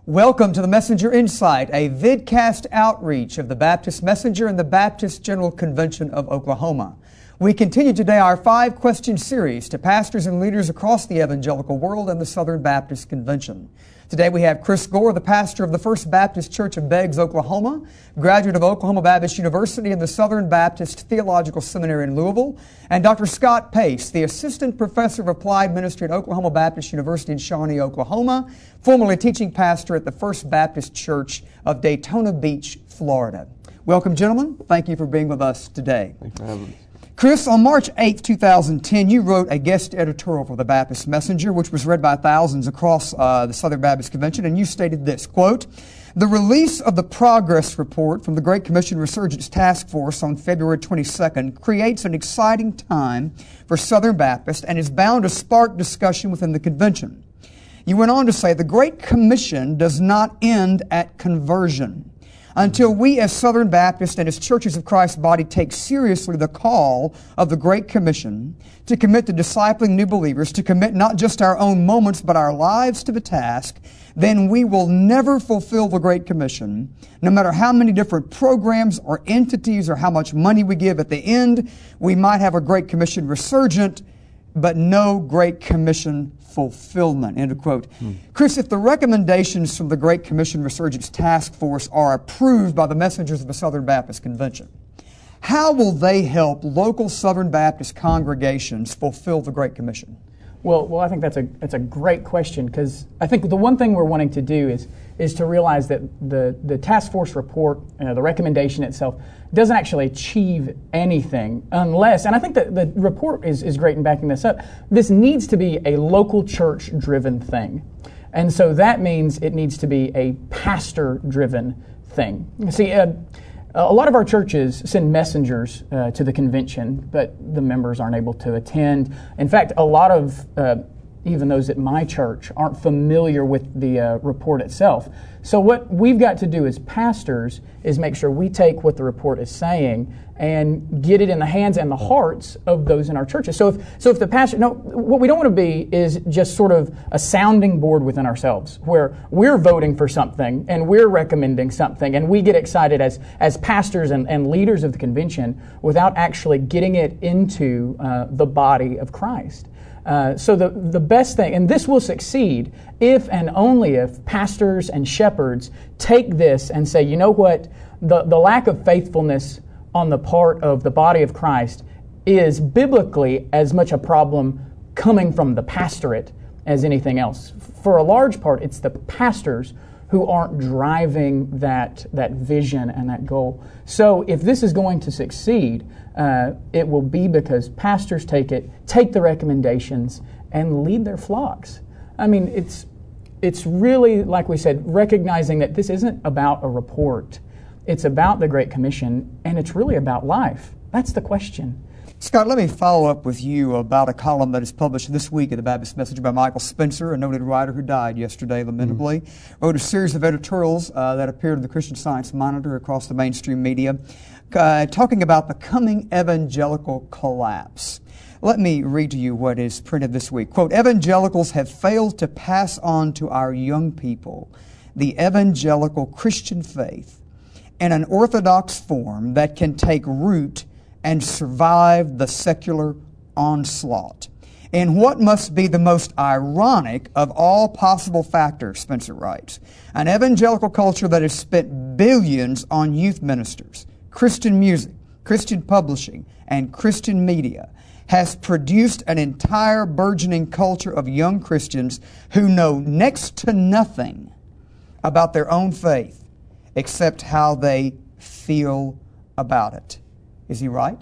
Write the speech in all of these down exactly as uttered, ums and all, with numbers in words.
Welcome to the Messenger Insight, a vidcast outreach of the Baptist Messenger and the Baptist General Convention of Oklahoma. We continue today our five-question series to pastors and leaders across the evangelical world and the Southern Baptist Convention. Today we have Chris Gore, the pastor of the First Baptist Church of Beggs, Oklahoma, graduate of Oklahoma Baptist University and the Southern Baptist Theological Seminary in Louisville, and Doctor Scott Pace, the assistant professor of applied ministry at Oklahoma Baptist University in Shawnee, Oklahoma, formerly teaching pastor at the First Baptist Church of Daytona Beach, Florida. Welcome, gentlemen. Thank you for being with us today. Thanks for having us. Chris, on March eighth, two thousand ten, you wrote a guest editorial for the Baptist Messenger, which was read by thousands across uh, the Southern Baptist Convention, and you stated this, quote, "The release of the progress report from the Great Commission Resurgence Task Force on February twenty-second creates an exciting time for Southern Baptists and is bound to spark discussion within the convention." You went on to say, "The Great Commission does not end at conversion. Until we as Southern Baptists and as churches of Christ's body take seriously the call of the Great Commission to commit to discipling new believers, to commit not just our own moments but our lives to the task, then we will never fulfill the Great Commission, no matter how many different programs or entities or how much money we give. At the end, we might have a Great Commission resurgent, but no Great Commission fulfillment," end of quote. Hmm. Chris, if the recommendations from the Great Commission Resurgence Task Force are approved by the messengers of the Southern Baptist Convention, how will they help local Southern Baptist congregations fulfill the Great Commission? Well, well, I think that's a that's a great question, because I think the one thing we're wanting to do is is to realize that the the task force report, uh, the recommendation itself, doesn't actually achieve anything unless, and I think that the report is is great in backing this up. This needs to be a local church driven thing, and so that means it needs to be a pastor driven thing. See. Uh, A lot of our churches send messengers uh, to the convention, but the members aren't able to attend. In fact, a lot of uh, even those at my church aren't familiar with the uh, report itself. So what we've got to do as pastors is make sure we take what the report is saying and get it in the hands and the hearts of those in our churches. So if so, if the pastor, no, what we don't want to be is just sort of a sounding board within ourselves, where we're voting for something and we're recommending something, and we get excited as as pastors and, and leaders of the convention without actually getting it into uh, the body of Christ. Uh, so the the best thing, and this will succeed if and only if pastors and shepherds take this and say, you know what, the, the lack of faithfulness on the part of the body of Christ is biblically as much a problem coming from the pastorate as anything else. For a large part, it's the pastors who aren't driving that that vision and that goal. So if this is going to succeed, uh, it will be because pastors take it, take the recommendations, and lead their flocks. I mean, it's it's really, like we said, recognizing that this isn't about a report. It's about the Great Commission, and it's really about life. That's the question. Scott, let me follow up with you about a column that is published this week in the Baptist Messenger by Michael Spencer, a noted writer who died yesterday, lamentably. Mm-hmm. Wrote a series of editorials uh, that appeared in the Christian Science Monitor across the mainstream media, uh, talking about the coming evangelical collapse. Let me read to you what is printed this week. Quote, "Evangelicals have failed to pass on to our young people the evangelical Christian faith in an orthodox form that can take root and survive the secular onslaught. In what must be the most ironic of all possible factors," Spencer writes, "an evangelical culture that has spent billions on youth ministers, Christian music, Christian publishing, and Christian media has produced an entire burgeoning culture of young Christians who know next to nothing about their own faith except how they feel about it." Is he right?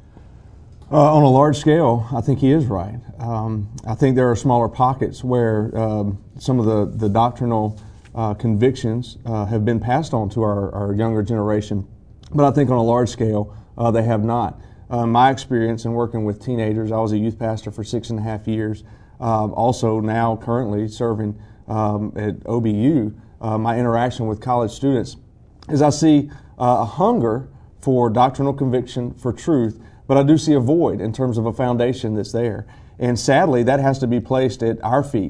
Uh, on a large scale, I think he is right. Um, I think there are smaller pockets where um, some of the, the doctrinal uh, convictions uh, have been passed on to our, our younger generation, but I think on a large scale, uh, they have not. Uh, my experience in working with teenagers, I was a youth pastor for six and a half years, um, also now currently serving um, at O B U, uh, my interaction with college students, is I see uh, a hunger for doctrinal conviction, for truth, but I do see a void in terms of a foundation that's there. And sadly, that has to be placed at our feet.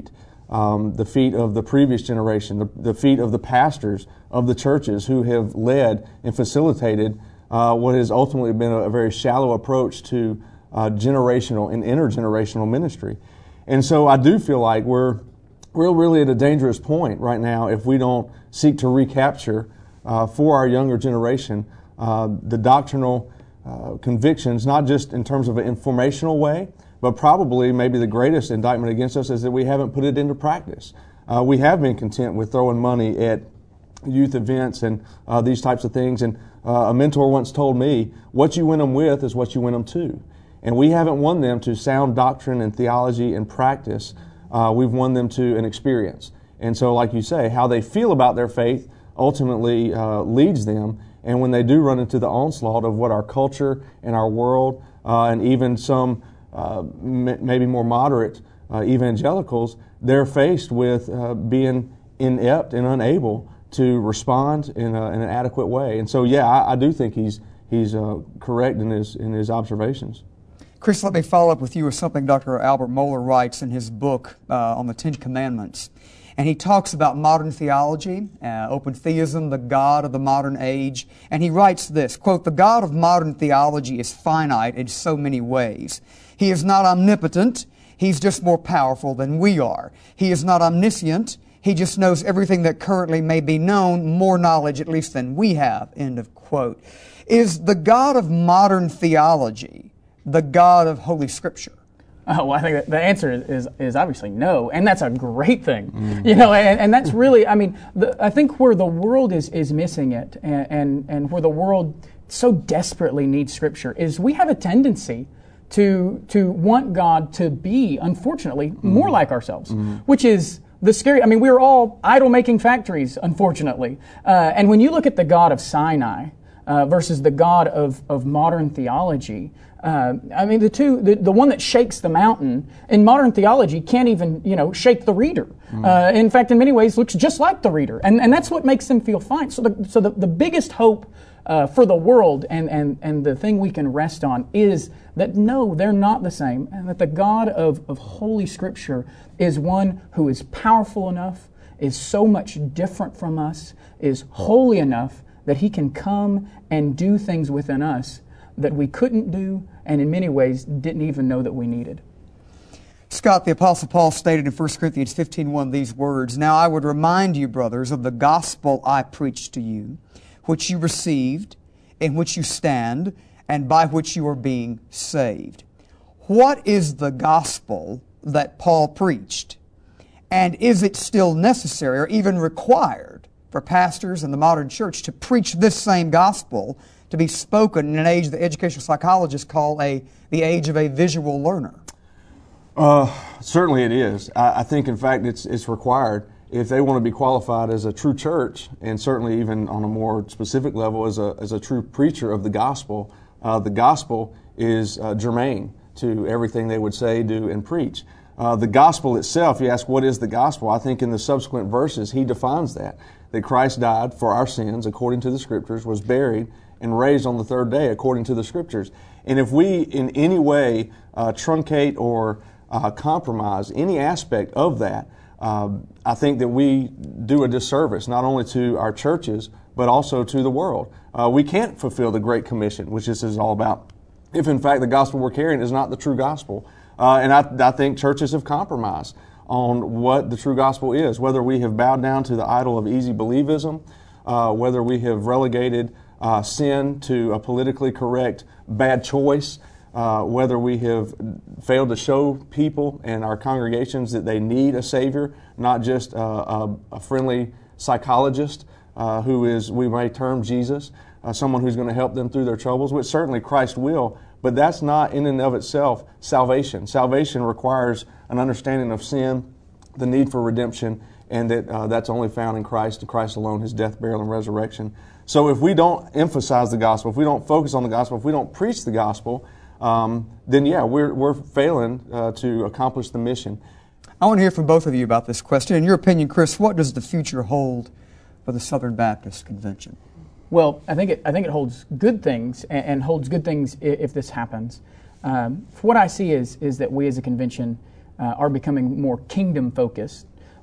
um, the feet of the previous generation, the, the feet of the pastors of the churches who have led and facilitated uh, what has ultimately been a, a very shallow approach to uh, generational and intergenerational ministry. And so I do feel like we're we're really at a dangerous point right now if we don't seek to recapture uh, for our younger generation uh, the doctrinal uh, convictions, not just in terms of an informational way, but probably maybe the greatest indictment against us is that we haven't put it into practice. Uh, we have been content with throwing money at youth events and uh, these types of things. And uh, a mentor once told me, what you win them with is what you win them to. And we haven't won them to sound doctrine and theology and practice. Uh, we've won them to an experience. And so, like you say, how they feel about their faith ultimately uh, leads them. And when they do run into the onslaught of what our culture and our world uh, and even some uh, m- maybe more moderate uh, evangelicals, they're faced with uh, being inept and unable to respond in, a, in an adequate way. And so, yeah, I, I do think he's he's uh, correct in his in his observations. Chris, let me follow up with you with something Doctor Albert Mohler writes in his book uh, on the Ten Commandments. And he talks about modern theology, uh, open theism, the God of the modern age. And he writes this, quote, "The God of modern theology is finite in so many ways. He is not omnipotent. He's just more powerful than we are. He is not omniscient. He just knows everything that currently may be known, more knowledge at least than we have," end of quote. Is the God of modern theology the God of Holy Scripture? Oh, well, I think that the answer is is obviously no, and that's a great thing, mm. you know. And, and that's really, I mean, the, I think where the world is is missing it, and, and and where the world so desperately needs Scripture is we have a tendency to to want God to be, unfortunately, mm. more like ourselves, mm. which is the scary. I mean, we're all idol-making factories, unfortunately. Uh, and when you look at the God of Sinai uh, versus the God of of modern theology. Uh, I mean, the two, the, the one that shakes the mountain in modern theology can't even, you know, shake the reader. Mm. Uh, in fact, in many ways, looks just like the reader, and and that's what makes them feel fine. So, the, so the, the biggest hope uh, for the world, and and and the thing we can rest on is that no, they're not the same, and that the God of of Holy Scripture is one who is powerful enough, is so much different from us, is holy enough that He can come and do things within us that we couldn't do, and in many ways didn't even know that we needed. Scott, the Apostle Paul stated in First Corinthians fifteen one these words, "Now I would remind you, brothers, of the gospel I preached to you, which you received, in which you stand, and by which you are being saved." What is the gospel that Paul preached? And is it still necessary or even required for pastors in the modern church to preach this same gospel to be spoken in an age that educational psychologists call a the age of a visual learner? Uh, certainly it is. I, I think, in fact, it's it's required if they want to be qualified as a true church, and certainly even on a more specific level as a as a true preacher of the gospel. Uh, the gospel is uh, germane to everything they would say, do, and preach. Uh, the gospel itself, you ask, what is the gospel? I think in the subsequent verses he defines that, that Christ died for our sins according to the Scriptures, was buried, and raised on the third day according to the Scriptures. And if we in any way uh, truncate or uh, compromise any aspect of that, uh, I think that we do a disservice not only to our churches but also to the world. Uh, we can't fulfill the Great Commission, which this is all about, if in fact the gospel we're carrying is not the true gospel. Uh, and I, I think churches have compromised on what the true gospel is, whether we have bowed down to the idol of easy believism, uh, whether we have relegated Uh, sin to a politically correct bad choice, uh, whether we have failed to show people and our congregations that they need a Savior, not just uh, a, a friendly psychologist uh, who is, we may term Jesus, uh, someone who's going to help them through their troubles, which certainly Christ will, but that's not in and of itself salvation. Salvation requires an understanding of sin, the need for redemption, and that uh, that's only found in Christ, and Christ alone, His death, burial, and resurrection. So if we don't emphasize the gospel, if we don't focus on the gospel, if we don't preach the gospel, um, then yeah, we're we're failing uh, to accomplish the mission. I want to hear from both of you about this question. In your opinion, Chris, what does the future hold for the Southern Baptist Convention? Well, I think it I think it holds good things, and, and holds good things if, if this happens. Um, what I see is is that we as a convention uh, are becoming more kingdom focused.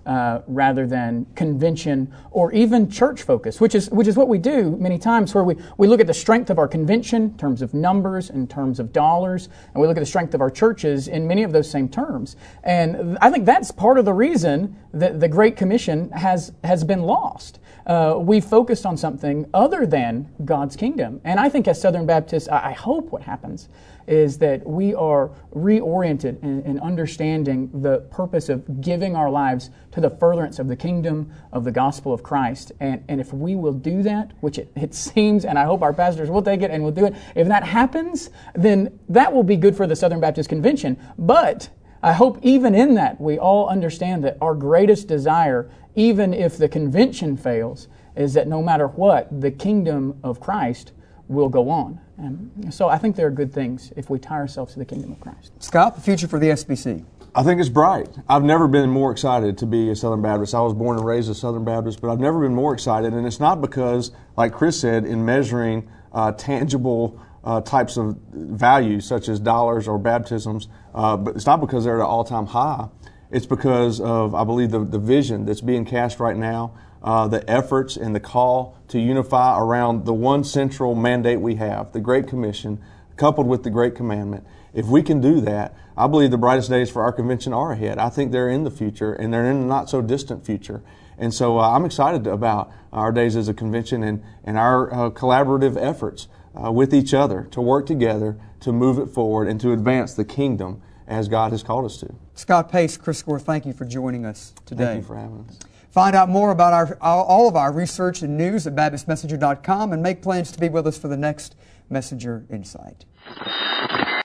uh, rather than convention or even church focus, which is which is what we do many times, where we, we look at the strength of our convention in terms of numbers, in terms of dollars, and we look at the strength of our churches in many of those same terms. And I think that's part of the reason that the Great Commission has has been lost. Uh, we focused on something other than God's kingdom. And I think as Southern Baptists, I, I hope what happens is that we are reoriented in, in understanding the purpose of giving our lives to the furtherance of the kingdom of the gospel of Christ. And, and if we will do that, which it, it seems, and I hope our pastors will take it and will do it, if that happens, then that will be good for the Southern Baptist Convention. But I hope even in that we all understand that our greatest desire, even if the convention fails, is that no matter what, the kingdom of Christ will go on. And so I think there are good things if we tie ourselves to the kingdom of Christ. Scott, the future for the S B C? I think it's bright. I've never been more excited to be a Southern Baptist. I was born and raised a Southern Baptist, but I've never been more excited. And it's not because, like Chris said, in measuring uh, tangible uh, types of values, such as dollars or baptisms, uh, but it's not because they're at an all-time high. It's because of, I believe, the, the vision that's being cast right now, uh, the efforts and the call to unify around the one central mandate we have, the Great Commission, coupled with the Great Commandment. If we can do that, I believe the brightest days for our convention are ahead. I think they're in the future, and they're in the not-so-distant future. And so uh, I'm excited about our days as a convention and, and our uh, collaborative efforts uh, with each other to work together to move it forward and to advance the kingdom as God has called us to. Scott Pace, Chris Gore, thank you for joining us today. Thank you for having us. Find out more about our, all of our research and news at Baptist Messenger dot com and make plans to be with us for the next Messenger Insight.